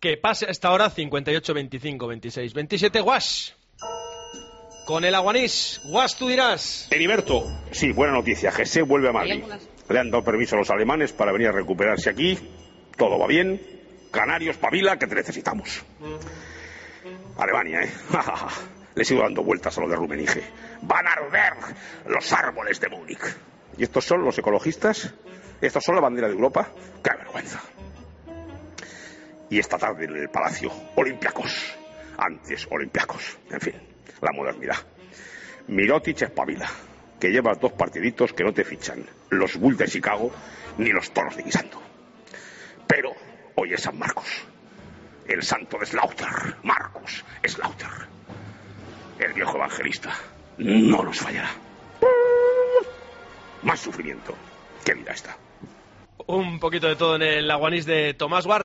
que pase hasta ahora 58, 25, 26, 27, Guash. Con el Aguanís, Guas, tú dirás. Heriberto, sí, buena noticia. Jesse vuelve a Madrid. Le han dado permiso a los alemanes para venir a recuperarse aquí. Todo va bien. Canarios, pabila, que te necesitamos. Alemania, Le sigo dando vueltas a lo de Rummenigge. Van a arder los árboles de Múnich. ¿Y estos son los ecologistas? ¿Estos son la bandera de Europa? ¡Qué vergüenza! Y esta tarde en el Palacio, Olympiacos. Antes, Olympiacos. En fin, la modernidad. Mirotic espabila, que llevas 2 partiditos que no te fichan. Los Bulls de Chicago, ni los Toros de Guisando. Pero hoy es San Marcos. El santo de Slaughter. Marcos Slaughter. El viejo evangelista no nos fallará. Más sufrimiento. ¿Qué vida está? Un poquito de todo en el Aguanís de Tomás Guard.